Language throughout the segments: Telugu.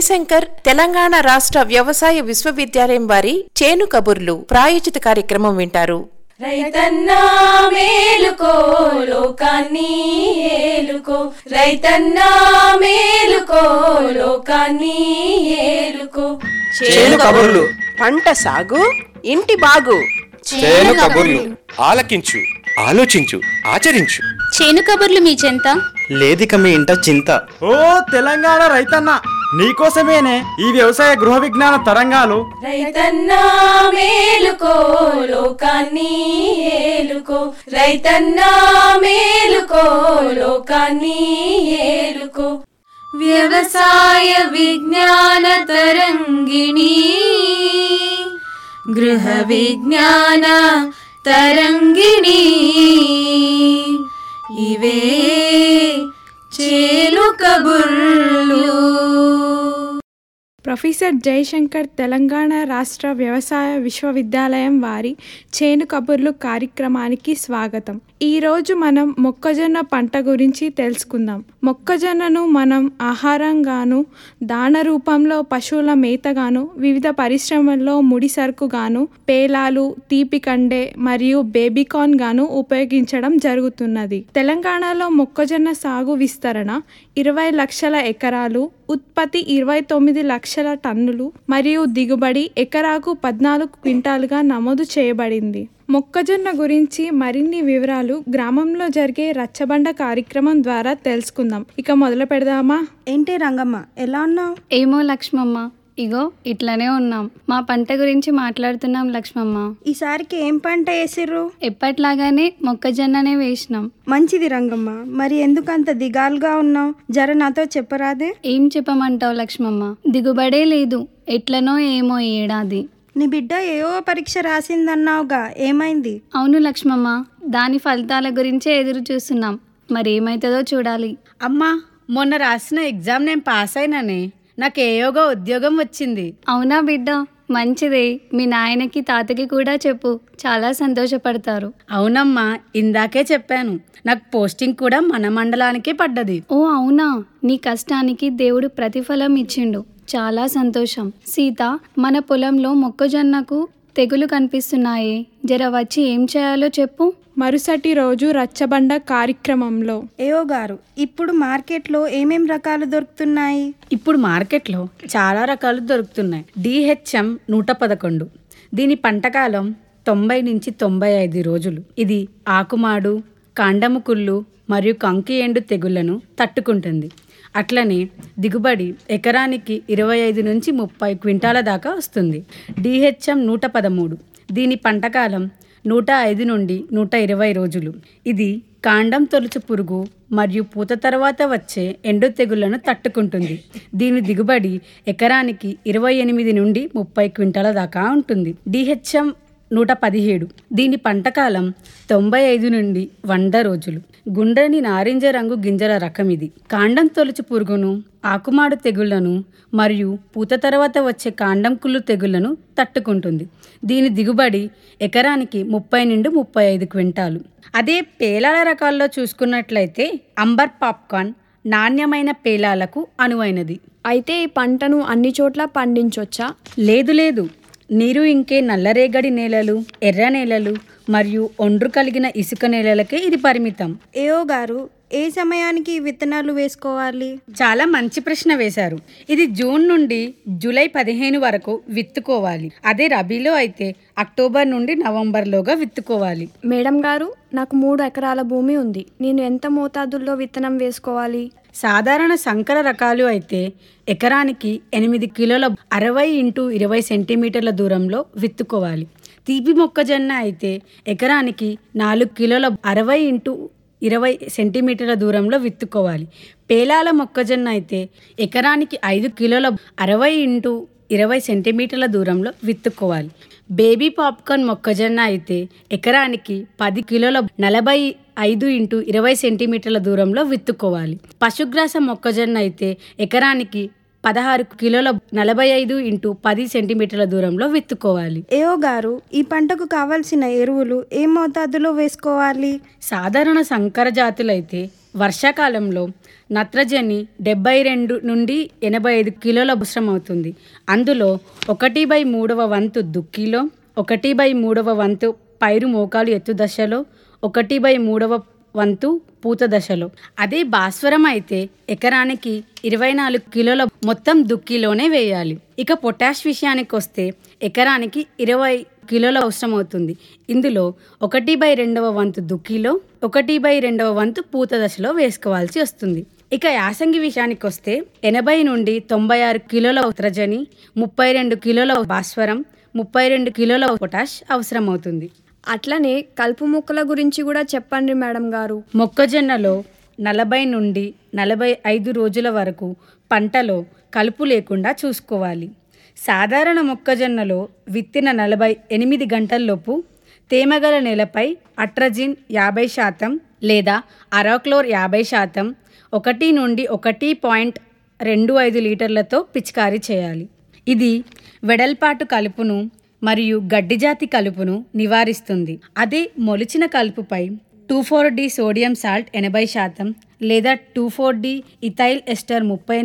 శంకర్ తెలంగాణ రాష్ట్ర వ్యవసాయ విశ్వవిద్యాలయం వారి చేను కబుర్లు ప్రాయోజిత కార్యక్రమం వింటారు. రైతన్నా మేలుకో లోకాన్ని ఏలుకో, రైతన్నా మేలుకో లోకాన్ని ఏలుకో. చేను కబుర్లు, పంట సాగు ఇంటి బాగు. చేను కబుర్లు ఆలకించు, ఆలోచించు, ఆచరించు. చేను కబుర్లు మీ చెంత లేదిక మీ ఇంట చింత. ఓ తెలంగాణ రైతన్న, నీకోసమేనే ఈ వ్యవసాయ గృహ విజ్ఞాన తరంగాలు. రైతన్నా మేలుకో లోకాన్ని ఏలుకో, రైతన్నా మేలుకో లోకాన్ని ఏలుకో. వ్యవసాయ విజ్ఞాన తరంగిణి, గృహ విజ్ఞాన తరంగిణి, ఇవే చేను కబుర్లు. ప్రొఫెసర్ జయశంకర్ తెలంగాణ రాష్ట్ర వ్యవసాయ విశ్వవిద్యాలయం వారి చేను కబుర్లు కార్యక్రమానికి స్వాగతం. ఈరోజు మనం మొక్కజొన్న పంట గురించి తెలుసుకుందాం. మొక్కజొన్నను మనం ఆహారంగాను, దాన రూపంలో పశువుల మేతగాను, వివిధ పరిశ్రమల్లో ముడి సరుకుగాను, పేలాలు, తీపి కండే మరియు బేబీకార్న్ గాను ఉపయోగించడం జరుగుతున్నది. తెలంగాణలో మొక్కజొన్న సాగు విస్తరణ 20 లక్షల ఎకరాలు, ఉత్పత్తి 29 లక్షల టన్నులు మరియు దిగుబడి ఎకరాకు 14 క్వింటాలుగా నమోదు చేయబడింది. మొక్కజొన్న గురించి మరిన్ని వివరాలు గ్రామంలో జరిగే రచ్చబండ కార్యక్రమం ద్వారా తెలుసుకుందాం. ఇక మొదలు పెడదామా? ఏంటి రంగమ్మ, ఎలా ఉన్నావు? ఏమో లక్ష్మమ్మ, ఇగో ఇట్లనే ఉన్నాం. మా పంట గురించి మాట్లాడుతున్నాం లక్ష్మమ్మ. ఈసారికి ఏం పంట వేసిర్రు? ఎప్పట్లాగానే మొక్కజొన్ననే వేసినాం. మంచిది రంగమ్మ, మరి ఎందుకంత దిగాలుగా ఉన్నావు? జర నాతో చెప్పరాదే? ఏం చెప్పమంటావు లక్ష్మమ్మ, దిగుబడే లేదు. ఎట్లనో ఏమో ఈ ఏడాది. నీ బిడ్డ ఏవో పరీక్ష రాసిందన్నావుగా, ఏమైంది? అవును లక్ష్మమ్మ, దాని ఫలితాల గురించే ఎదురు చూస్తున్నాం. మరి ఏమైతుందో చూడాలి. అమ్మా, మొన్న రాసిన ఎగ్జామ్ నేను పాస్ అయినానే. నాకు ఏయోగా ఉద్యోగం వచ్చింది. అవునా బిడ్డ, మంచిదే. మీ నాయనకి తాతకి కూడా చెప్పు, చాలా సంతోషపడతారు. అవునమ్మా, ఇందాకే చెప్పాను. నాకు పోస్టింగ్ కూడా మన మండలానికే పడ్డది. ఓ అవునా, నీ కష్టానికి దేవుడు ప్రతిఫలం ఇచ్చిండు. చాలా సంతోషం. సీత, మన పొలంలో మొక్కజొన్నకు తెగులు కనిపిస్తున్నాయి. జర వచ్చి ఏం చేయాలో చెప్పు. మరుసటి రోజు రచ్చబండ కార్యక్రమంలో ఏవో గారు, ఇప్పుడు మార్కెట్లో ఏమేం రకాలు దొరుకుతున్నాయి? ఇప్పుడు మార్కెట్లో చాలా రకాలు దొరుకుతున్నాయి. DHM 111, దీని పంటకాలం 90 నుంచి 95 రోజులు. ఇది ఆకుమాడు, కాండము కుళ్ళు మరియు కంకి ఎండు తెగుళ్లను తట్టుకుంటుంది. అట్లనే దిగుబడి ఎకరానికి 25 నుంచి 30 క్వింటాల దాకా వస్తుంది. DHM 113, దీని పంటకాలం 105 నుండి 120 రోజులు. ఇది కాండం తొలుచు పురుగు మరియు పూత తర్వాత వచ్చే ఎండు తెగుళ్లను తట్టుకుంటుంది. దీని దిగుబడి ఎకరానికి 28 నుండి 30 క్వింటాల దాకా ఉంటుంది. DHM 117, దీని పంటకాలం 95 నుండి 100 రోజులు. గుండ్రని నారింజ రంగు గింజల రకం ఇది. కాండం తొలుచు పురుగును, ఆకుమాడు తెగుళ్లను మరియు పూత తర్వాత వచ్చే కాండం కుళ్ళు తెగుళ్లను తట్టుకుంటుంది. దీని దిగుబడి ఎకరానికి 30 నుండి 35 క్వింటాలు. అదే పేలాల రకాల్లో చూసుకున్నట్లయితే అంబర్ పాప్కార్న్ నాణ్యమైన పేలాలకు అనువైనది. అయితే ఈ పంటను అన్ని చోట్ల పండించొచ్చా? లేదు, నీరు ఇంకే నల్లరేగడి నేలలు, ఎర్ర నేలలు మరియు ఒండ్రు కలిగిన ఇసుక నేలలకే ఇది పరిమితం. ఏవో గారు, ఏ సమయానికి విత్తనాలు వేసుకోవాలి? చాలా మంచి ప్రశ్న వేశారు. ఇది జూన్ నుండి జూలై 15 వరకు విత్తుకోవాలి. అదే రబీలో అయితే అక్టోబర్ నుండి నవంబర్లోగా విత్తుకోవాలి. మేడం గారు, నాకు 3 ఎకరాల భూమి ఉంది. నేను ఎంత మోతాదుల్లో విత్తనం వేసుకోవాలి? సాధారణ సంకర రకాలు అయితే ఎకరానికి 8 కిలోల 60 x 20 సెంటీమీటర్ల దూరంలో విత్తుకోవాలి. తీపి మొక్కజొన్న అయితే ఎకరానికి 4 కిలోల 60 x 20 సెంటీమీటర్ల దూరంలో విత్తుకోవాలి. పేలాల మొక్కజొన్న అయితే ఎకరానికి 5 కిలోల 60 x 20 సెంటీమీటర్ల దూరంలో విత్తుకోవాలి. బేబీ పాప్కార్న్ మొక్కజొన్న అయితే ఎకరానికి 10 కిలోల 45 x 20 సెంటీమీటర్ల దూరంలో విత్తుకోవాలి. పశుగ్రాస మొక్కజొన్న అయితే ఎకరానికి 16 కిలోల 45 x 10 సెంటీమీటర్ల దూరంలో విత్తుకోవాలి. ఏవో గారు, ఈ పంటకు కావాల్సిన ఎరువులు ఏ మోతాదులో వేసుకోవాలి? సాధారణ సంకర జాతులైతే వర్షాకాలంలో నత్రజని 72 నుండి 85 కిలోల అవసరమవుతుంది. అందులో 1/3 వంతు దుక్కిలో, 1/3 వంతు పైరు మోకాలు ఎత్తు దశలో, 1/3 వంతు పూత దశలో. అదే భాస్వరం అయితే ఎకరానికి 24 కిలోల మొత్తం దుక్కిలోనే వేయాలి. ఇక పొటాష్ విషయానికి వస్తే ఎకరానికి 20 కిలోల అవసరం అవుతుంది. ఇందులో 1/2 వంతు దుక్కిలో, 1/2 వంతు పూత దశలో వేసుకోవాల్సి వస్తుంది. ఇక యాసంగి విషయానికి వస్తే 80 నుండి 96 కిలోల నత్రజని, 32 కిలోల భాస్వరం, 32 కిలోల పొటాష్ అవసరం అవుతుంది. అట్లనే కలుపు మొక్కల గురించి కూడా చెప్పండి మేడం గారు. మొక్కజొన్నలో 40 నుండి 45 రోజుల వరకు పంటలో కలుపు లేకుండా చూసుకోవాలి. సాధారణ మొక్కజొన్నలో విత్తిన 48 గంటల్లోపు తేమగల నేలపై అట్రజిన్ 50% లేదా అరాక్లోర్ 50% 1 నుండి 1.25 లీటర్లతో పిచికారీ చేయాలి. ఇది వెడల్పాటు కలుపును మరియు గడ్డిజాతి కలుపును నివారిస్తుంది. అదే మొలిచిన కలుపుపై 2,4-D సోడియం సాల్ట్ 80% లేదా 2,4-D ఇథైల్ ఎస్టర్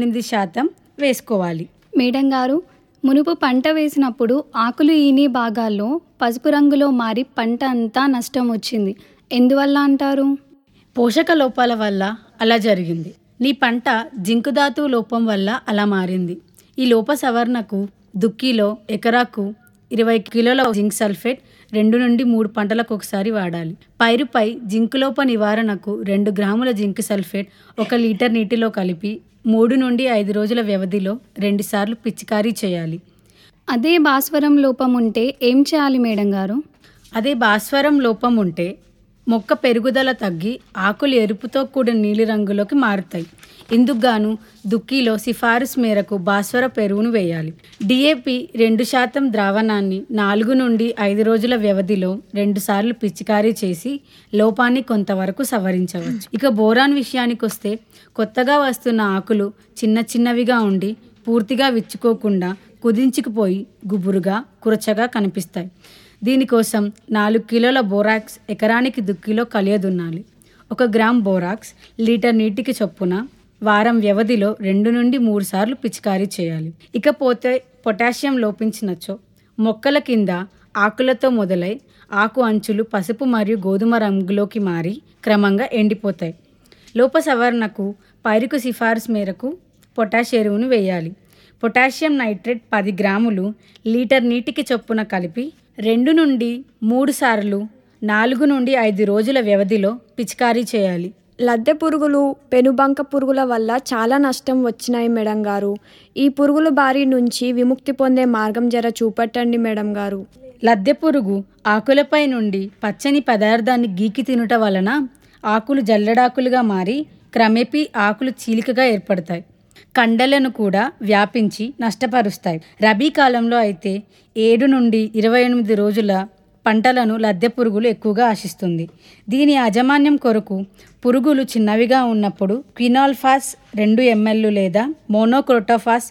38% వేసుకోవాలి. మేడం గారు, మునుపు పంట వేసినప్పుడు ఆకులు ఈని భాగాల్లో పసుపు రంగులో మారి పంట అంతా నష్టం వచ్చింది. ఎందువల్ల అంటారు? పోషక లోపాల వల్ల అలా జరిగింది. నీ పంట జింకు ధాతువు లోపం వల్ల అలా మారింది. ఈ లోప సవరణకు దుక్కిలో ఎకరాకు 20 కిలోల జింక్ సల్ఫేట్ 2 నుండి 3 పంటలకు ఒకసారి వాడాలి. పైరుపై జింకు లోప నివారణకు 2 గ్రాముల జింక్ సల్ఫేట్ 1 లీటర్ నీటిలో కలిపి 3 నుండి 5 రోజుల వ్యవధిలో 2 సార్లు పిచికారీ చేయాలి. అదే భాస్వరం లోపం ఉంటే ఏం చేయాలి మేడం గారు? అదే భాస్వరం లోపం ఉంటే మొక్క పెరుగుదల తగ్గి ఆకులు ఎరుపుతో కూడిన నీలిరంగులోకి మారుతాయి. ఇందుకుగాను దుక్కిలో సిఫారసు మేరకు భాస్వర ఎరువును వేయాలి. DAP 2% ద్రావణాన్ని 4 నుండి 5 రోజుల వ్యవధిలో 2 సార్లు పిచికారీ చేసి లోపాన్ని కొంతవరకు సవరించవచ్చు. ఇక బోరాన్ విషయానికి వస్తే కొత్తగా వస్తున్న ఆకులు చిన్న చిన్నవిగా ఉండి పూర్తిగా విచ్చుకోకుండా కుదించుకుపోయి గుబురుగా కురచగా కనిపిస్తాయి. దీనికోసం 4 కిలోల బోరాక్స్ ఎకరానికి దుక్కిలో కలియదున్నాలి. 1 గ్రామ్ బోరాక్స్ లీటర్ నీటికి చొప్పున వారం వ్యవధిలో 2 నుండి 3 సార్లు పిచికారీ చేయాలి. ఇకపోతే పొటాషియం లోపించినచో మొక్కల కింద ఆకులతో మొదలై ఆకు అంచులు పసుపు మరియు గోధుమ రంగులోకి మారి క్రమంగా ఎండిపోతాయి. లోప సవరణకు పైరుకు సిఫారసు మేరకు పొటాష్ ఎరువును వేయాలి. పొటాషియం నైట్రేట్ 10 గ్రాములు లీటర్ నీటికి చొప్పున కలిపి 2 నుండి 3 సార్లు 4 నుండి 5 రోజుల వ్యవధిలో పిచికారీ చేయాలి. లద్దె పురుగులు, పెనుబంక పురుగుల వల్ల చాలా నష్టం వచ్చినాయి మేడం గారు. ఈ పురుగుల బారి నుంచి విముక్తి పొందే మార్గం జర చూపట్టండి మేడం గారు. లద్దె పురుగు ఆకులపై నుండి పచ్చని పదార్థాన్ని గీకి తినుట వలన ఆకులు జల్లెడాకులుగా మారి క్రమేపీ ఆకులు చీలికగా ఏర్పడతాయి. కండలను కూడా వ్యాపించి నష్టపరుస్తాయి. రబీ కాలంలో అయితే 7 నుండి 28 రోజుల పంటలను లద్దె పురుగులు ఎక్కువగా ఆశిస్తుంది. దీని యాజమాన్యం కొరకు పురుగులు చిన్నవిగా ఉన్నప్పుడు క్వినాల్ఫాస్ 2 ml లేదా మోనోక్రోటోఫాస్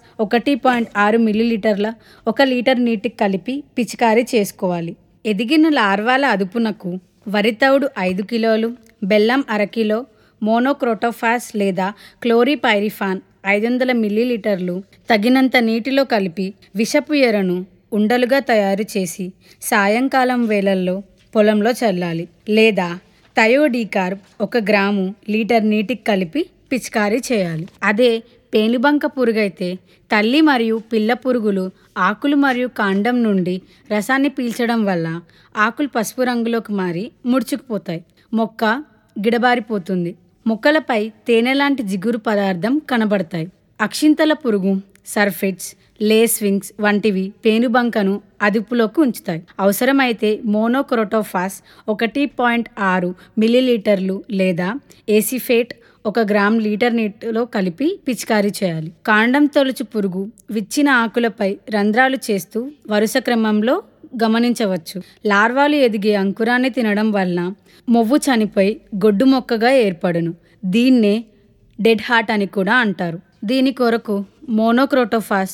1.6 మిల్లీలీటర్ల 1 లీటర్ నీటికి కలిపి పిచికారీ చేసుకోవాలి. ఎదిగిన లార్వాల అదుపునకు వరితవుడు 5 కిలోలు, బెల్లం 1/2 కిలో, మోనోక్రోటోఫాస్ లేదా క్లోరిపైరిఫాన్ 500 మిల్లీలీటర్లు తగినంత నీటిలో కలిపి విషపు ఎరను ఉండలుగా తయారు చేసి సాయంకాలం వేళల్లో పొలంలో చల్లాలి. లేదా థయోడీకార్బ్ 1 గ్రాము లీటర్ నీటికి కలిపి పిచికారీ చేయాలి. అదే పేనుబంక పురుగైతే తల్లి మరియు పిల్ల పురుగులు ఆకులు మరియు కాండం నుండి రసాన్ని పీల్చడం వల్ల ఆకులు పసుపు రంగులోకి మారి ముడుచుకుపోతాయి. మొక్క గిడబారిపోతుంది. మొక్కలపై తేనె లాంటి జిగురు పదార్థం కనబడతాయి. అక్షింతల పురుగు, సర్ఫెట్స్, లేస్వింగ్స్ వంటివి పేనుబంకను అదుపులోకి ఉంచుతాయి. అవసరమైతే మోనోక్రోటోఫాస్ 1.6 మిల్లీలీటర్లు లేదా ఏసిఫేట్ 1 గ్రామ్ లీటర్ నీటిలో కలిపి పిచికారీ చేయాలి. కాండం తొలుచు పురుగు విచ్చిన ఆకులపై రంధ్రాలు చేస్తూ వరుస క్రమంలో గమనించవచ్చు. లార్వాలు ఎదిగే అంకురాన్ని తినడం వలన మొవ్వు చనిపోయి గొడ్డు మొక్కగా ఏర్పడును. దీన్నే డెడ్ హార్ట్ అని కూడా అంటారు. దీని కొరకు మోనోక్రోటోఫాస్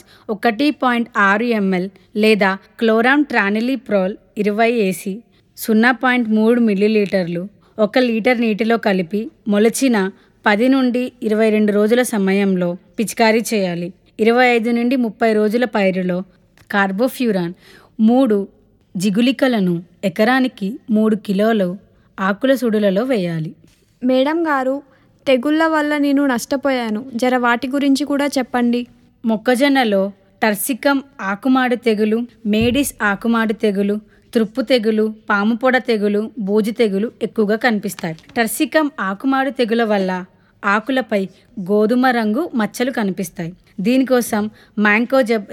1.6 ml లేదా క్లోరామ్ ట్రానిలిప్రోల్ 20 ఏసి 0.3 మిల్లీలీటర్లు 1 లీటర్ నీటిలో కలిపి మొలచిన 10 నుండి 22 రోజుల సమయంలో పిచికారీ చేయాలి. 25 నుండి 30 రోజుల పైరులో కార్బోఫ్యూరాన్ 3 జిగులికలను ఎకరానికి 3 కిలోలు ఆకుల సుడులలో వేయాలి. మేడం గారు, తెగుళ్ళ వల్ల నేను నష్టపోయాను, జర వాటి గురించి కూడా చెప్పండి. మొక్కజొన్నలో టర్సికం ఆకుమాడు తెగులు, మేడిస్ ఆకుమాడు తెగులు, త్రుప్పు తెగులు, పాముపొడ తెగులు, బూజు తెగులు ఎక్కువగా కనిపిస్తాయి. టర్సికం ఆకుమాడు తెగుల వల్ల ఆకులపై గోధుమ రంగు మచ్చలు కనిపిస్తాయి. దీనికోసం మ్యాంకోజబ్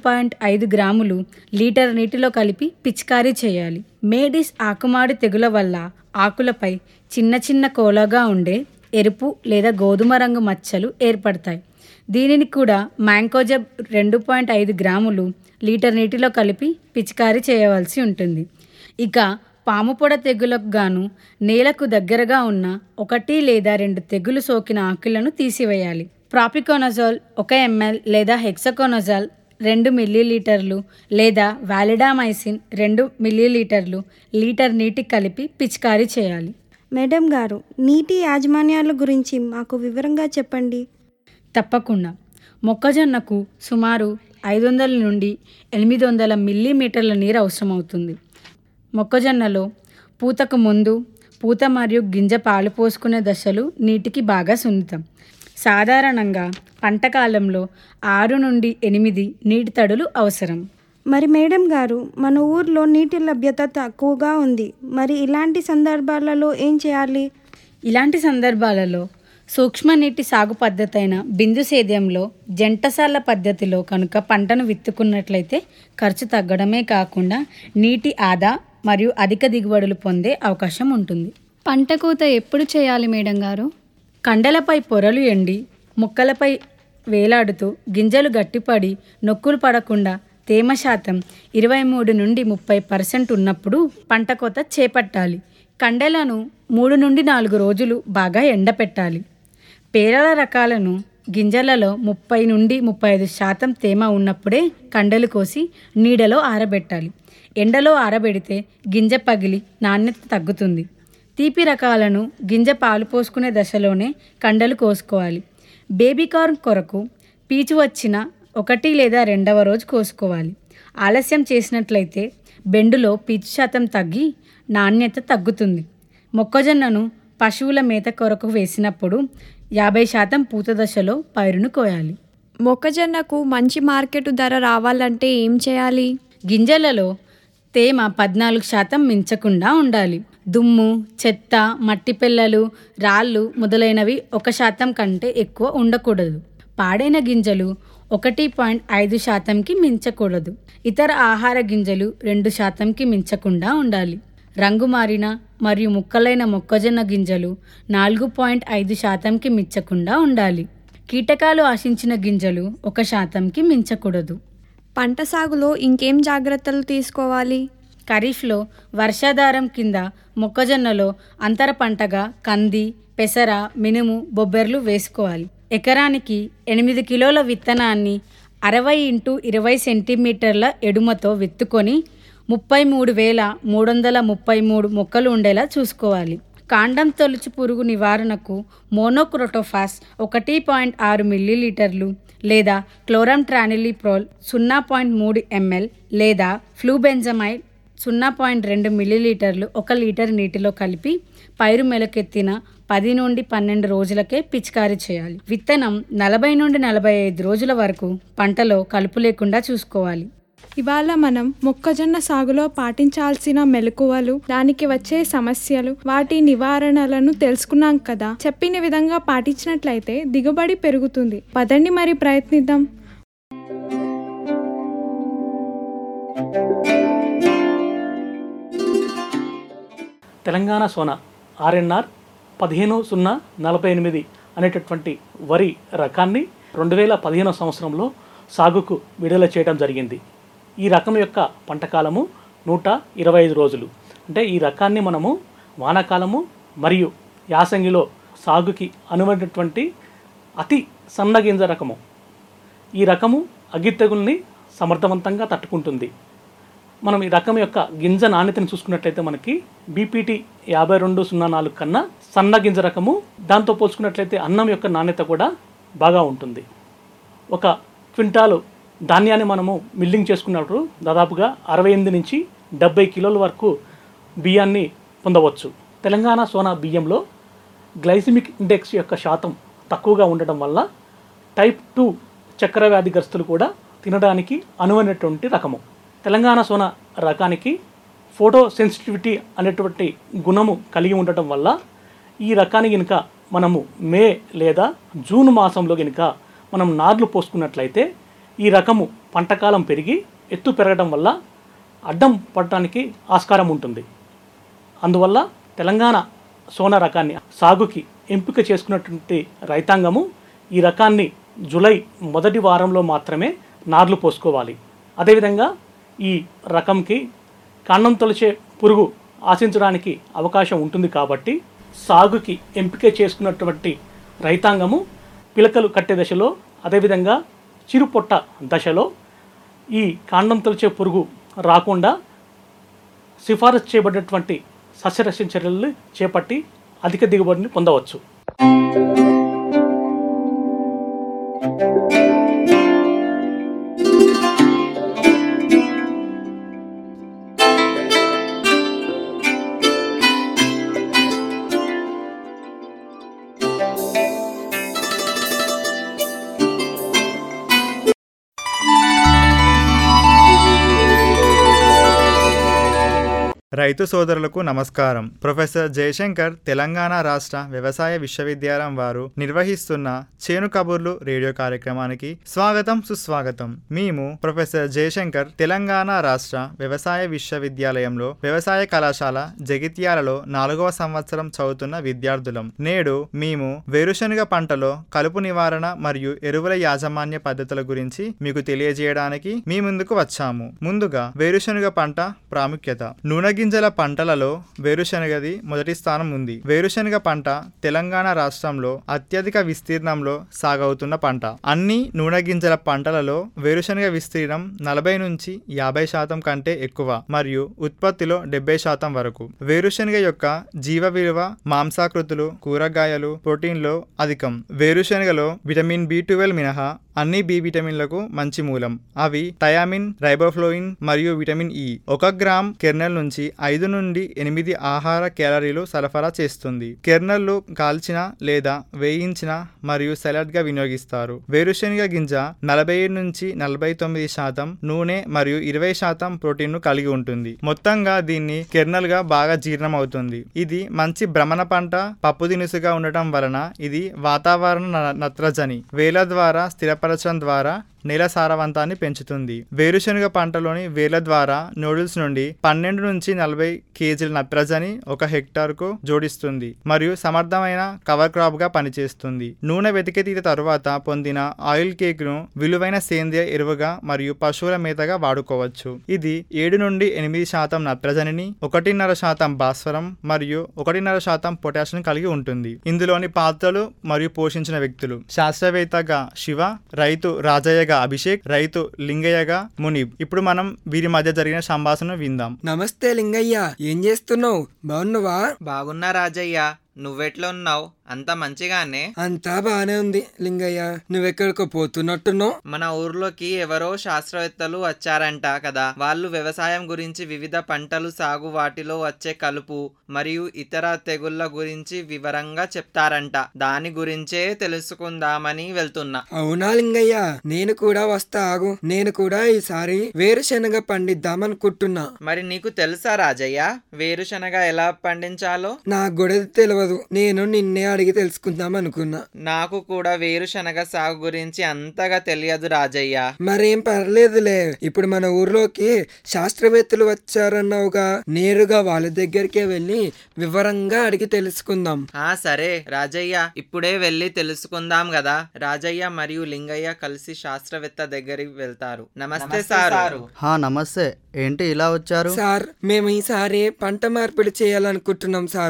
2.5 గ్రాములు లీటర్ నీటిలో కలిపి పిచికారీ చేయాలి. మేడిస్ ఆకుమాడు తెగుల వల్ల ఆకులపై చిన్న చిన్న కోలగా ఉండే ఎరుపు లేదా గోధుమ రంగు మచ్చలు ఏర్పడతాయి. దీనిని కూడా మ్యాంకోజబ్ 2.5 గ్రాములు లీటర్ నీటిలో కలిపి పిచికారీ చేయవలసి ఉంటుంది. ఇక పాముపొడ తెగులకు గాను నేలకు దగ్గరగా ఉన్న 1 లేదా 2 తెగులు సోకిన ఆకులను తీసివేయాలి. ప్రాపికోనజోల్ 1 ml లేదా హెక్సాకోనజోల్ 2 మిల్లీలీటర్లు లేదా వాలిడామైసిన్ 2 మిల్లీలీటర్లు లీటర్ నీటి కలిపి పిచికారీ చేయాలి. మేడం గారు, నీటి యాజమాన్యాల గురించి మాకు వివరంగా చెప్పండి. తప్పకుండా. మొక్కజొన్నకు సుమారు 500 నుండి 800 మిల్లీమీటర్ల నీరు అవసరమవుతుంది. మొక్కజొన్నలో పూతకు ముందు, పూత మరియు గింజ పాలు పోసుకునే దశలు నీటికి బాగా సున్నితం. సాధారణంగా పంటకాలంలో 6 నుండి 8 నీటి తడులు అవసరం. మరి మేడం గారు, మన ఊర్లో నీటి లభ్యత తక్కువగా ఉంది. మరి ఇలాంటి సందర్భాలలో ఏం చేయాలి? ఇలాంటి సందర్భాలలో సూక్ష్మ నీటి సాగు పద్ధతి అయిన బిందు సేద్యంలో జంటసాల పద్ధతిలో కనుక పంటను విత్తుకున్నట్లయితే ఖర్చు తగ్గడమే కాకుండా నీటి ఆదా మరియు అధిక దిగుబడులు పొందే అవకాశం ఉంటుంది. పంట కోత ఎప్పుడు చేయాలి మేడం గారు? కండలపై పొరలు ఎండి ముక్కలపై వేలాడుతూ గింజలు గట్టిపడి నొక్కులు పడకుండా తేమ శాతం 23 నుండి 30% ఉన్నప్పుడు పంట కోత చేపట్టాలి. కండలను 3 నుండి 4 రోజులు బాగా ఎండపెట్టాలి. పేరల రకాలను గింజలలో 30 నుండి 35% తేమ ఉన్నప్పుడే కండలు కోసి నీడలో ఆరబెట్టాలి. ఎండలో ఆరబెడితే గింజ పగిలి నాణ్యత తగ్గుతుంది. తీపి రకాలను గింజ పాలు పోసుకునే దశలోనే కండలు కోసుకోవాలి. బేబీకార్న్ కొరకు పీచు వచ్చిన 1 లేదా 2వ రోజు కోసుకోవాలి. ఆలస్యం చేసినట్లయితే బెండులో పీచు శాతం తగ్గి నాణ్యత తగ్గుతుంది. మొక్కజొన్నను పశువుల మేత కొరకు వేసినప్పుడు 50% పూత దశలో పైరును కోయాలి. మొక్కజొన్నకు మంచి మార్కెట్ ధర రావాలంటే ఏం చేయాలి? గింజలలో తేమ 14% మించకుండా ఉండాలి. దుమ్ము, చెత్త, మట్టి పిల్లలు, రాళ్ళు మొదలైనవి 1% కంటే ఎక్కువ ఉండకూడదు. పాడైన గింజలు 1.5%కి మించకూడదు. ఇతర ఆహార గింజలు 2%కి మించకుండా ఉండాలి. రంగు మారిన మరియు ముక్కలైన మొక్కజొన్న గింజలు 4.5%కి మించకుండా ఉండాలి. కీటకాలు ఆశించిన గింజలు 1%కి మించకూడదు. పంట సాగులో ఇంకేం జాగ్రత్తలు తీసుకోవాలి? ఖరీఫ్లో వర్షాధారం కింద మొక్కజొన్నలో అంతర పంటగా కంది, పెసర, మినుము, బొబ్బెర్లు వేసుకోవాలి. ఎకరానికి 8 కిలోల విత్తనాన్ని 60 × 20 సెంటీమీటర్ల ఎడుమతో విత్తుకొని 33,333 మొక్కలు ఉండేలా చూసుకోవాలి. కాండం తొలుచు పురుగు నివారణకు మోనోక్రోటోఫాస్ 1.6 మిల్లీలీటర్లు లేదా క్లోరంట్రానిలిప్రోల్ 0.3 ml లేదా ఫ్లూబెంజమైడ్ 0.2 మిల్లీలీటర్లు 1 లీటర్ నీటిలో కలిపి పైరు మెలకెత్తిన 10 నుండి 12 రోజులకే పిచికారీ చేయాలి. విత్తనం 40 నుండి 45 రోజుల వరకు పంటలో కలుపు లేకుండా చూసుకోవాలి. ఇవాళ మనం మొక్కజొన్న సాగులో పాటించాల్సిన మెలకువలు, దానికి వచ్చే సమస్యలు, వాటి నివారణలను తెలుసుకున్నాం కదా. చెప్పిన విధంగా పాటించినట్లయితే దిగుబడి పెరుగుతుంది. పదండి మరి ప్రయత్నిద్దాం. తెలంగాణ సోనా RNR 15-048 అనేటటువంటి వరి రకాన్ని 2015 సంవత్సరంలో సాగుకు విడుదల చేయడం జరిగింది. ఈ రకం యొక్క పంటకాలము 125 రోజులు. అంటే ఈ రకాన్ని మనము వానాకాలము మరియు యాసంగిలో సాగుకి అనువైనటువంటి అతి సన్నగింజ రకము. ఈ రకము అగ్గి తెగుల్ని సమర్థవంతంగా తట్టుకుంటుంది. మనం ఈ రకం యొక్క గింజ నాణ్యతను చూసుకున్నట్లయితే మనకి బీపీటీ 5204 కన్నా సన్న గింజ రకము, దాంతో పోల్చుకున్నట్లయితే అన్నం యొక్క నాణ్యత కూడా బాగా ఉంటుంది. ఒక క్వింటాలు ధాన్యాన్ని మనము మిల్లింగ్ చేసుకున్నప్పుడు దాదాపుగా 68 నుంచి 70 కిలోల వరకు బియ్యాన్ని పొందవచ్చు. తెలంగాణ సోనా బియ్యంలో గ్లైసిమిక్ ఇండెక్స్ యొక్క శాతం తక్కువగా ఉండడం వల్ల టైప్ 2 చక్కెర వ్యాధిగ్రస్తులు కూడా తినడానికి అనువైనటువంటి రకము. తెలంగాణ సోనా రకానికి ఫోటో సెన్సిటివిటీ అనేటువంటి గుణము కలిగి ఉండటం వల్ల ఈ రకాన్ని కనుక మనము మే లేదా జూన్ మాసంలో కనుక మనం నార్లు పోసుకున్నట్లయితే ఈ రకము పంటకాలం పెరిగి ఎత్తు పెరగడం వల్ల అడ్డం పడటానికి ఆస్కారం ఉంటుంది. అందువల్ల తెలంగాణ సోనా రకాన్ని సాగుకి ఎంపిక చేసుకున్నటువంటి రైతాంగము ఈ రకాన్ని జూలై మొదటి వారంలో మాత్రమే నార్లు పోసుకోవాలి. అదేవిధంగా ఈ రకంకి కాండం తొలిచే పురుగు ఆశించడానికి అవకాశం ఉంటుంది కాబట్టి సాగుకి ఎంపిక చేసుకున్నటువంటి రైతాంగము పిలకలు కట్టే దశలో, అదేవిధంగా చిరుపొట్ట దశలో ఈ కాండం తొలిచే పురుగు రాకుండా సిఫారసు చేయబడినటువంటి సస్యరక్షణ చర్యలు చేపట్టి అధిక దిగుబడిని పొందవచ్చు. రైతు సోదరులకు నమస్కారం. ప్రొఫెసర్ జయశంకర్ తెలంగాణ రాష్ట్ర వ్యవసాయ విశ్వవిద్యాలయం వారు నిర్వహిస్తున్న చేను కబుర్లు రేడియో కార్యక్రమానికి స్వాగతం, సుస్వాగతం. మేము ప్రొఫెసర్ జయశంకర్ తెలంగాణ రాష్ట్ర వ్యవసాయ విశ్వవిద్యాలయంలో వ్యవసాయ కళాశాల జగిత్యాలలో 4వ సంవత్సరం చదువుతున్న విద్యార్థులం. నేడు మేము వేరుశనగ పంటలో కలుపు నివారణ మరియు ఎరువుల యాజమాన్య పద్ధతుల గురించి మీకు తెలియజేయడానికి మీ ముందుకు వచ్చాము. ముందుగా వేరుశనగ పంట ప్రాముఖ్యత. నూనె గింజల పంటలలో వేరుశనగది మొదటి స్థానం ఉంది. వేరుశనగ పంట తెలంగాణ రాష్ట్రంలో అత్యధిక విస్తీర్ణంలో సాగవుతున్న పంట. అన్ని నూనె గింజల పంటలలో వేరుశనగ విస్తీర్ణం 40 నుంచి 50% కంటే ఎక్కువ మరియు ఉత్పత్తిలో 70% వరకు. వేరుశనగ యొక్క జీవ విలువ మాంసాకృతులు, కూరగాయలు, ప్రోటీన్లో అధికం. వేరుశనగలో విటమిన్ B12 మినహా అన్ని బి విటమిన్లకు మంచి మూలం. అవి థయామిన్, రైబోఫ్లోయిన్ మరియు విటమిన్ ఇ. 1 గ్రామ్ కెర్నల్ నుంచి 5 నుండి 8 ఆహార క్యాలరీలు సరఫరా చేస్తుంది. కెర్నల్లు కాల్చిన లేదా వేయించిన మరియు సలాడ్ గా వినియోగిస్తారు. వేరుశనగ గింజ 47 నుంచి 49% నూనె మరియు 20% ప్రోటీన్ ను కలిగి ఉంటుంది. మొత్తంగా దీన్ని కెర్నల్ గా బాగా జీర్ణం అవుతుంది. ఇది మంచి భ్రమణ పంట, పప్పు దినుసుగా ఉండటం వలన ఇది వాతావరణ నత్రజని వేల ద్వారా స్థిరపరచడం ద్వారా నేల సారవంతాన్ని పెంచుతుంది. వేరుశనగ పంటలోని వేల ద్వారా నూడిల్స్ నుండి 12 నుంచి 40 కేజీల నత్రజని 1 హెక్టార్కు జోడిస్తుంది మరియు సమర్థమైన కవర్ క్రాప్ గా పనిచేస్తుంది. నూనె వెతికితీత తరువాత పొందిన ఆయిల్ కేక్ ను విలువైన సేంద్రియ ఎరువుగా మరియు పశువుల మేతగా వాడుకోవచ్చు. ఇది 7 నుండి 8% నత్రజనిని, 1.5% భాస్వరం మరియు 1.5% పొటాషియం కలిగి ఉంటుంది. ఇందులోని పాత్రలు మరియు పోషించిన వ్యక్తులు: శాస్త్రవేత్తగా శివ, రైతు రాజయ్య, అభిషేక్, రైతు లింగయ్యగా మునీబ్. ఇప్పుడు మనం వీరి మధ్య జరిగిన సంభాషణ విందాం. నమస్తే లింగయ్య, ఏం చేస్తున్నావు? బాగున్నావా? బాగున్నా రాజయ్య, నువ్వెట్లా ఉన్నావు? అంతా మంచిగానే? అంతా బానే ఉంది లింగయ్య. నువ్వెక్కడికో పోతున్నట్టున్నావు? మన ఊర్లోకి ఎవరో శాస్త్రవేత్తలు వచ్చారంట కదా. వాళ్ళు వ్యవసాయం గురించి, వివిధ పంటలు సాగు, వాటిలో వచ్చే కలుపు మరియు ఇతర తెగుళ్ల గురించి వివరంగా చెప్తారంట. దాని గురించే తెలుసుకుందామని వెళ్తున్నా. అవునా లింగయ్య, నేను కూడా వస్తా, ఆగు. నేను కూడా ఈసారి వేరుశనగ పండిద్దామనుకుంటున్నా. మరి నీకు తెలుసా రాజయ్య వేరుశనగ ఎలా పండించాలో? నాకు కూడా తెలియదు, నేను నిన్నే అడిగి తెలుసుకుందాం అనుకున్నా. నాకు కూడా వేరుశనగ సాగు గురించి అంతగా తెలియదు రాజయ్య. మరేం పర్లేదులే, ఇప్పుడు మన ఊర్లోకి శాస్త్రవేత్తలు వచ్చారన్నావుగా, నేరుగా వాళ్ళ దగ్గరికే వెళ్ళి వివరంగా అడిగి తెలుసుకుందాం. సరే రాజయ్య, ఇప్పుడే వెళ్ళి తెలుసుకుందాం కదా. రాజయ్య మరియు లింగయ్య కలిసి శాస్త్రవేత్త దగ్గరికి వెళ్తారు. నమస్తే సారు. నమస్తే. ఏంటి ఇలా వచ్చారు? సార్, మేము ఈసారి పంట మార్పిడి చేయాలనుకుంటున్నాం సారు.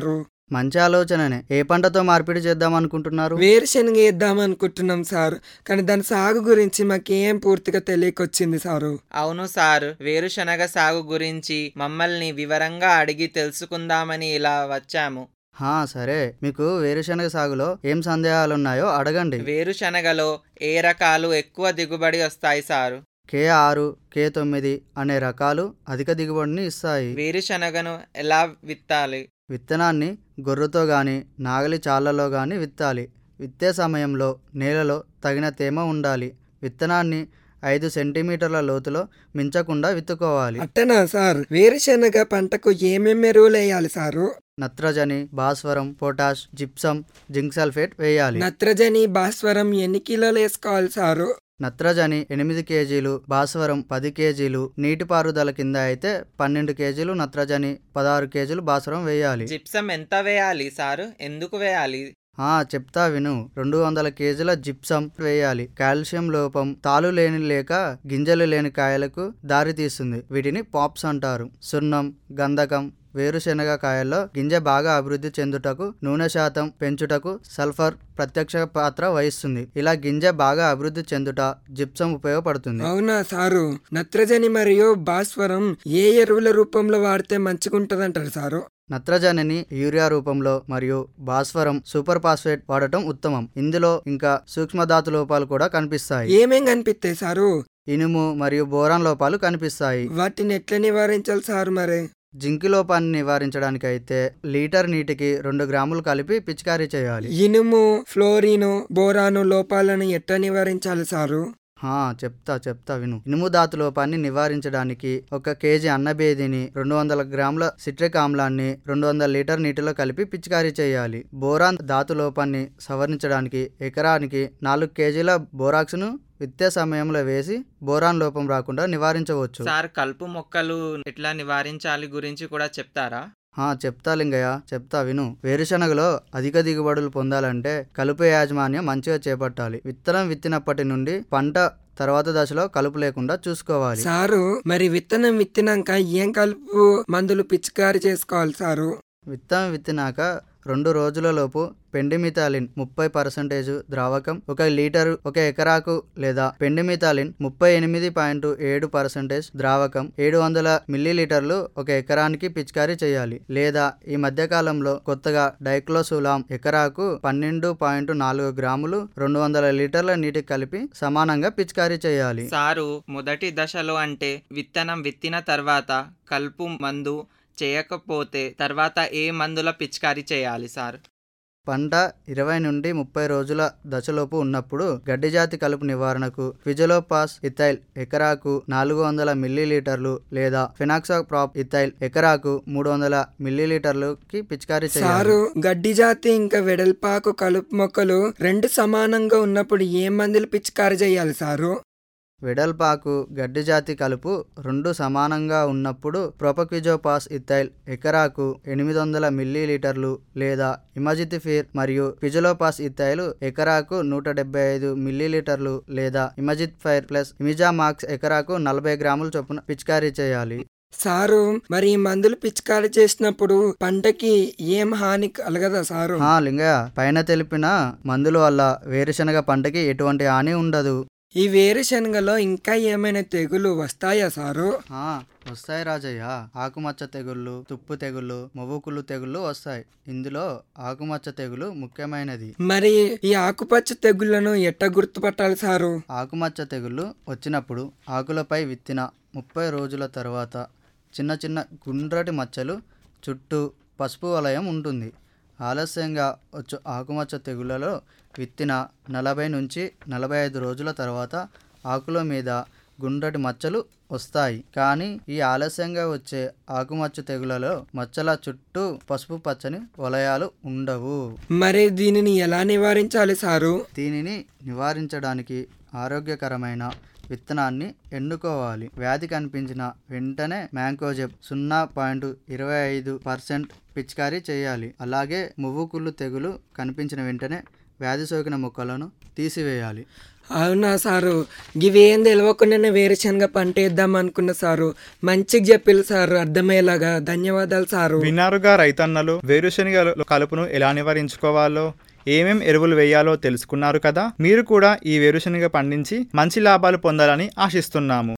మంచి ఆలోచననే. ఏ పంటతో మార్పిడి చేద్దాం అనుకుంటున్నారు? వేరుశనగ వేద్దాం అనుకుంటున్నాం సార్, కానీ దాని సాగు గురించి మాకేం పూర్తిగా తెలియకొచ్చింది సారు. అవును సార్, వేరుశనగ సాగు గురించి మమ్మల్ని వివరంగా అడిగి తెలుసుకుందామని ఇలా వచ్చాము. సరే, మీకు వేరుశనగ సాగులో ఏం సందేహాలున్నాయో అడగండి. వేరుశనగలో ఏ రకాలు ఎక్కువ దిగుబడి వస్తాయి సారు? K6, K9 అనే రకాలు అధిక దిగుబడిని ఇస్తాయి. వేరుశనగను ఎలా విత్తాలి? విత్తనాన్ని గొర్రుతో గాని నాగలి చాళ్లలో గాని విత్తాలి. విత్తే సమయంలో నేలలో తగిన తేమ ఉండాలి. విత్తనాన్ని 5 సెంటీమీటర్ల లోతులో మించకుండా విత్తుకోవాలి. అట్టనా సార్, వేరుశనగ పంటకు ఏమేమి ఎరువులు వేయాలి సారు? నత్రజని, భాస్వరం, పొటాష్, జిప్సం, జింక్ సల్ఫేట్ వేయాలి. నత్రజని, భాస్వరం ఎన్ని కిలోలు వేసుకోవాలి సారు? నత్రజని 8 కేజీలు, భాస్వరం 10 కేజీలు, నీటిపారుదల కింద అయితే 12 కేజీలు నత్రజని, 16 కేజీలు భాస్వరం వేయాలి. జిప్సం ఎంత వేయాలి సారు? ఎందుకు వేయాలి? చెప్తా విను. 200 కేజీల జిప్సం వేయాలి. కాల్షియం లోపం తాలు లేని లేక గింజలు లేని కాయలకు దారితీస్తుంది. వీటిని పాప్స్ అంటారు. సున్నం, గంధకం వేరుశనగ కాయల్లో గింజ బాగా అభివృద్ధి చెందుటకు, నూనె శాతం పెంచుటకు సల్ఫర్ ప్రత్యక్ష పాత్ర వహిస్తుంది. ఇలా గింజ బాగా అభివృద్ధి చెందుట జిప్సం ఉపయోగపడుతుంది. అవునా సారు, నత్రజని మరియు భాస్వరం ఏ ఎరువుల రూపంలో వాడితే మంచిగుంటదంటారు సారు? నత్రజనిని యూరియా రూపంలో మరియు భాస్వరం సూపర్ ఫాస్ఫేట్ వాడటం ఉత్తమం. ఇందులో ఇంకా సూక్ష్మధాతు లోపాలు కూడా కనిపిస్తాయి. ఏమేం కనిపిస్తాయి సారు? ఇనుము మరియు బోరాన్ లోపాలు కనిపిస్తాయి. వాటిని ఎట్లా నివారించాలి సారు? మరి జింక్ లోపాన్ని నివారించడానికైతే లీటర్ నీటికి 2 గ్రాములు కలిపి పిచికారీ చేయాలి. ఇనుము, ఫ్లోరిను, బోరాను లోపాలను ఎట్లా నివారించాలి సారు? చెప్తా విను. ఇనుము ధాతు లోపాన్ని నివారించడానికి 1 కేజీ అన్నబేదిని 200 గ్రాముల సిట్రిక్ ఆమ్లాన్ని 200 లీటర్ నీటిలో కలిపి పిచికారీ చేయాలి. బోరాన్ ధాతు లోపాన్ని సవరించడానికి ఎకరానికి 4 కేజీల బోరాక్స్ను విత్తే సమయంలో వేసి బోరాన్ లోపం రాకుండా నివారించవచ్చు. సార్, కలుపు మొక్కలు ఎట్లా నివారించాలి గురించి కూడా చెప్తారా? చెప్తా లింగయ్య, చెప్తా విను. వేరుశనగలో అధిక దిగుబడులు పొందాలంటే కలుపు యాజమాన్యం మంచిగా చేపట్టాలి. విత్తనం విత్తినప్పటి నుండి పంట తర్వాత దశలో కలుపు లేకుండా చూసుకోవాలి. సారు, మరి విత్తనం విత్తినాక ఏం కలుపు మందులు పిచికారీ చేసుకోవాలి సారు? విత్తనం విత్తినాక 2 రోజులలోపు పెండిమిథాలిన్ 30% ద్రావకం 1 లీటరు 1 ఎకరాకు లేదా పెండిమిథాలిన్ 38.7% ద్రావకం 700 మిల్లీలీటర్లు 1 ఎకరానికి పిచికారీ చేయాలి. లేదా ఈ మధ్యకాలంలో కొత్తగా డైక్లోసులాం ఎకరాకు 12.4 గ్రాములు 200 లీటర్ల నీటికి కలిపి సమానంగా పిచికారీ చేయాలి. సారు, మొదటి దశలో అంటే విత్తనం విత్తిన తర్వాత కలుపు మందు చేయకపోతే తర్వాత ఏ మందుల పిచికారీ చేయాలి సార్? పంట 20 నుండి 30 రోజుల దశలోపు ఉన్నప్పుడు గడ్డి జాతి కలుపు నివారణకు ఫిజలోపాస్ ఇథైల్ ఎకరాకు 400 మిల్లీలీటర్లు లేదా ఫినాక్సాప్రాప్ ఇథైల్ ఎకరాకు 300 మిల్లీలీటర్లకి పిచికారీ చేయాలి. సారు, గడ్డి జాతి ఇంకా వెడల్పాకు కలుపు మొక్కలు 2 సమానంగా ఉన్నప్పుడు ఏ మందులు పిచికారీ చేయాలి సారు? వెడల్పాకు గడ్డి జాతి కలుపు 2 సమానంగా ఉన్నప్పుడు ప్రొపక్విజోపాస్ ఇథైల్ ఎకరాకు 800 మిల్లీలీటర్లు లేదా ఇమజితిఫిర్ మరియు ఫిజలోపాస్ ఇథైల్ ఎకరాకు 175 మిల్లీలీటర్లు లేదా ఇమజిత్ఫైర్ ప్లస్ ఇమిజామాక్స్ ఎకరాకు 40 గ్రాముల చొప్పున పిచికారీ చేయాలి. సారు, మరి ఈ మందులు పిచికారీ చేసినప్పుడు పంటకి ఏం హాని కలగదా సారు? లింగయ్య, పైన తెలిపిన మందుల వల్ల వేరుశనగ పంటకి ఎటువంటి హాని ఉండదు. ఈ వేరుశనగలో ఇంకా ఏమైనా తెగులు వస్తాయా సారు? వస్తాయి రాజయ్య. ఆకుమచ్చ తెగుళ్ళు, తుప్పు తెగుళ్ళు, మొవ్వుకుళ్ళు తెగుళ్ళు వస్తాయి. ఇందులో ఆకుమచ్చ తెగులు ముఖ్యమైనది. మరి ఈ ఆకుపచ్చ తెగుళ్లను ఎట్ట గుర్తుపట్టాలి సారు? ఆకుమచ్చ తెగుళ్ళు వచ్చినప్పుడు ఆకులపై విత్తిన 30 రోజుల తర్వాత చిన్న చిన్న గుండ్రటి మచ్చలు చుట్టూ పసుపు వలయం ఉంటుంది. ఆలస్యంగా వచ్చు ఆకుమచ్చ తెగుళ్లలో విత్తిన 40 నుంచి 45 రోజుల తర్వాత ఆకుల మీద గుండ్రటి మచ్చలు వస్తాయి. కానీ ఈ ఆలస్యంగా వచ్చే ఆకుమచ్చ తెగులలో మచ్చల చుట్టూ పసుపు పచ్చని వలయాలు ఉండవు. మరి దీనిని ఎలా నివారించాలి సారు? దీనిని నివారించడానికి ఆరోగ్యకరమైన విత్తనాన్ని ఎన్నుకోవాలి. వ్యాధి కనిపించిన వెంటనే మ్యాంకోజెబ్ 0.25% పిచికారీ చేయాలి. అలాగే మువ్వుకుళ్ళు తెగులు కనిపించిన వెంటనే వ్యాధి సోకిన మొక్కలను తీసివేయాలి. అవునా సారు, ఇవేం తెలియకుండానే వేరుశనగ పంట వేద్దాం అనుకున్న సారు. మంచిగా చెప్పిల్లు సారు, అర్థమయ్యేలాగా. ధన్యవాదాలు సారు. విన్నారుగా రైతన్నలు, వేరుశనగ కలుపును ఎలా నివారించుకోవాలో, ఏమేం ఎరువులు వేయాలో తెలుసుకున్నారు కదా. మీరు కూడా ఈ వేరుశనగ పండించి మంచి లాభాలు పొందాలని ఆశిస్తున్నాము.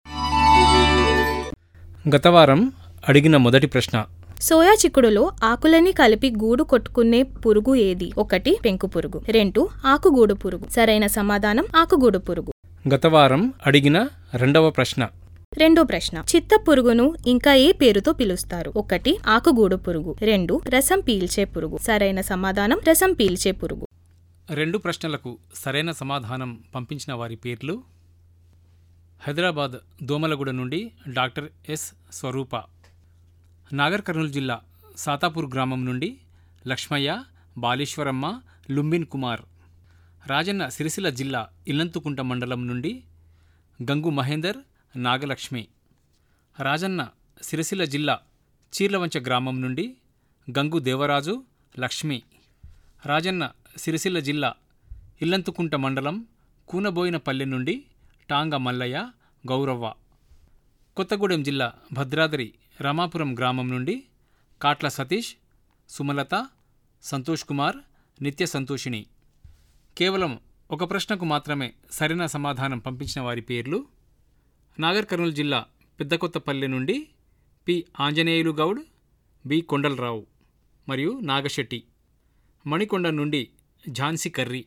గత వారం అడిగిన మొదటి ప్రశ్న: సోయా చిక్కుడులో ఆకులని కలిపి గూడు కొట్టుకునే పురుగు ఏది? 1 పెంకు పురుగు, 2 ఆకుగూడు పురుగు. సరైన సమాధానం ఆకుగూడు పురుగు. గత వారం అడిగిన రెండవ ప్రశ్న: రెండో ప్రశ్న, చిత్త పురుగును ఇంకా ఏ పేరుతో పిలుస్తారు? 1 ఆకుగూడు పురుగు, 2 రసం పీల్చే పురుగు. సరైన సమాధానం రసం పీల్చే పురుగు. 2 ప్రశ్నలకు సరైన సమాధానం పంపించిన వారి పేర్లు: హైదరాబాద్ దోమలగూడ నుండి doctor S Swarupa, Nagarkurnool జిల్లా సాతాపూర్ గ్రామం నుండి లక్ష్మయ్య, బాలీశ్వరమ్మ, లుంబిన్ కుమార్, రాజన్న సిరిసిల్ల జిల్లా ఇల్లంతుకుంట మండలం నుండి గంగు మహేందర్, నాగలక్ష్మి, రాజన్న సిరిసిల్ల జిల్లా చీర్లవంచ గ్రామం నుండి గంగు దేవరాజు, లక్ష్మి, రాజన్న సిరిసిల్ల జిల్లా ఇల్లంతుకుంట మండలం కూనబోయినపల్లె నుండి టాంగ మల్లయ్య, గౌరవ్వ, కొత్తగూడెం జిల్లా భద్రాద్రి రామాపురం గ్రామం నుండి కాట్ల సతీష్, సుమలత, సంతోష్ కుమార్, నిత్య సంతోషిని. కేవలం ఒక ప్రశ్నకు మాత్రమే సరైన సమాధానం పంపించిన వారి పేర్లు: నాగర్ కర్నూలు జిల్లా పెద్దకొత్తపల్లె నుండి పి ఆంజనేయులు గౌడ్, బి కొండలరావు మరియు నాగశెట్టి, మణికొండ నుండి ఝాన్సీ కర్రీ.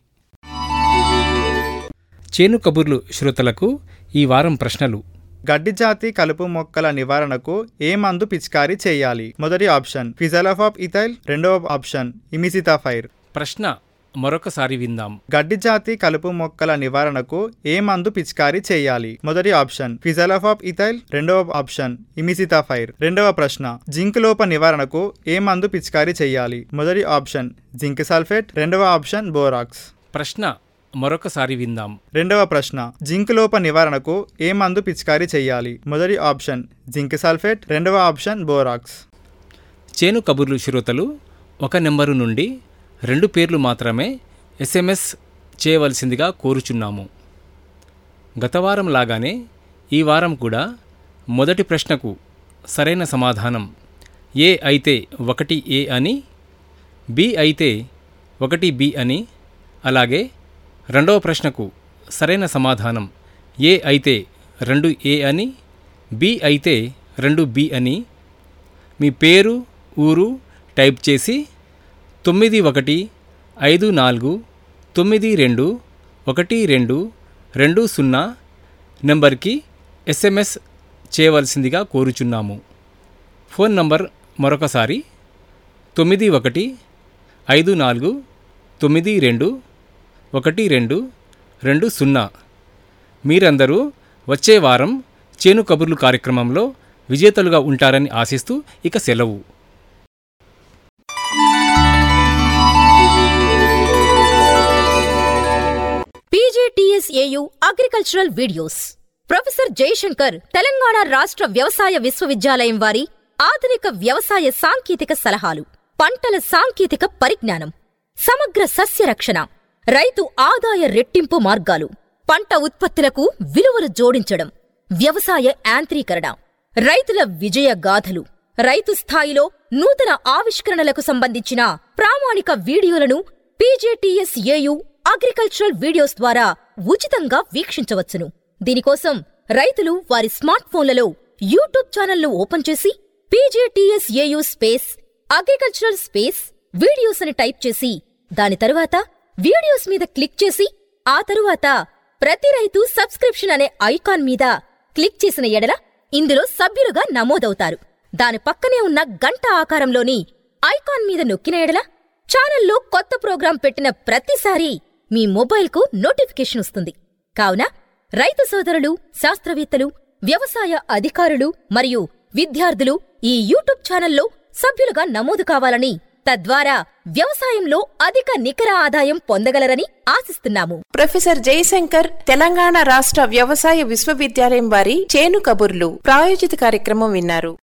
చేను కబుర్లు శ్రోతలకు ఈ వారం ప్రశ్నలు: గడ్డి జాతి కలుపు మొక్కల నివారణకు ఏ మందు పిచికారీ చేయాలి? మొదటి ఆప్షన్ ఫిజాలఫాప్ ఇథైల్, రెండవ ఆప్షన్ ఇమిసితాఫైర్. ప్రశ్న మరొకసారి విందాం. గడ్డి జాతి కలుపు మొక్కల నివారణకు ఏ మందు పిచికారీ చేయాలి? మొదటి ఆప్షన్ ఫిజాలఫాప్ ఇథైల్, రెండవ ఆప్షన్ ఇమిసితాఫైర్. రెండవ ప్రశ్న, జింక్ లోప నివారణకు ఏ మందు పిచికారీ చేయాలి? మొదటి ఆప్షన్ జింక్ సల్ఫేట్, రెండవ ఆప్షన్ బోరాక్స్. ప్రశ్న మరొకసారి విందాం. రెండవ ప్రశ్న, జింక్ లోప నివారణకు ఏ మందు పిచికారీ చేయాలి? మొదటి ఆప్షన్ జింక్ సల్ఫేట్, రెండవ ఆప్షన్ బోరాక్స్. చేను కబుర్లు శ్రోతలు 1 నెంబరు నుండి 2 పేర్లు మాత్రమే SMS చేయవలసిందిగా కోరుచున్నాము. గత వారం లాగానే ఈ వారం కూడా మొదటి ప్రశ్నకు సరైన సమాధానం ఏ అయితే 1A అని, బి అయితే 1B అని, అలాగే రెండవ ప్రశ్నకు సరైన సమాధానం ఏ అయితే 2A అని, బి అయితే 2B అని మీ పేరు, ఊరు టైప్ చేసి 9154921220 నెంబర్కి SMS చేయవలసిందిగా కోరుచున్నాము. ఫోన్ నంబర్ మరొకసారి 9154921220. మీరందరూ వచ్చే వారం చేను కబుర్లు కార్యక్రమంలో విజేతలుగా ఉంటారని ఆశిస్తూ ఇక సెలవు. PGTSAU agricultural videos. Professor Jayashankar Telangana రాష్ట్ర వ్యవసాయ విశ్వవిద్యాలయం వారి ఆధునిక వ్యవసాయ సాంకేతిక సలహాలు, పంటల సాంకేతిక పరిజ్ఞానం, సమగ్ర సస్య రక్షణ, రైతు ఆదాయ రెట్టింపు మార్గాలు, పంట ఉత్పత్తులకు విలువలు జోడించడం, వ్యవసాయ యాంత్రీకరణ, రైతుల విజయ గాథలు, రైతు స్థాయిలో నూతన ఆవిష్కరణలకు సంబంధించిన ప్రామాణిక వీడియోలను PGTSAU అగ్రికల్చరల్ వీడియోస్ ద్వారా ఉచితంగా వీక్షించవచ్చును. దీనికోసం రైతులు వారి స్మార్ట్ ఫోన్లలో యూట్యూబ్ ఛానల్ను ఓపెన్ చేసి PGTSAU space agricultural space videos అని టైప్ చేసి దాని తరువాత వీడియోస్ మీద క్లిక్ చేసి ఆ తరువాత ప్రతి రైతు సబ్స్క్రిప్షన్ అనే ఐకాన్ మీద క్లిక్ చేసిన ఎడల ఇందులో సభ్యులుగా నమోదవుతారు. దాని పక్కనే ఉన్న గంట ఆకారంలోని ఐకాన్ మీద నొక్కిన ఎడల ఛానల్లో కొత్త ప్రోగ్రాం పెట్టిన ప్రతిసారి మీ మొబైల్కు నోటిఫికేషన్ వస్తుంది. కావున రైతు సోదరులు, శాస్త్రవేత్తలు, వ్యవసాయ అధికారులు మరియు విద్యార్థులు ఈ యూట్యూబ్ ఛానల్లో సభ్యులుగా నమోదు కావాలని, తద్వారా వ్యవసాయంలో అధిక నికర ఆదాయం పొందగలరని ఆశిస్తున్నాము. ప్రొఫెసర్ జయశంకర్ తెలంగాణ రాష్ట్ర వ్యవసాయ విశ్వవిద్యాలయం వారి చేను కబుర్లు ప్రాయోజిత కార్యక్రమం విన్నారు.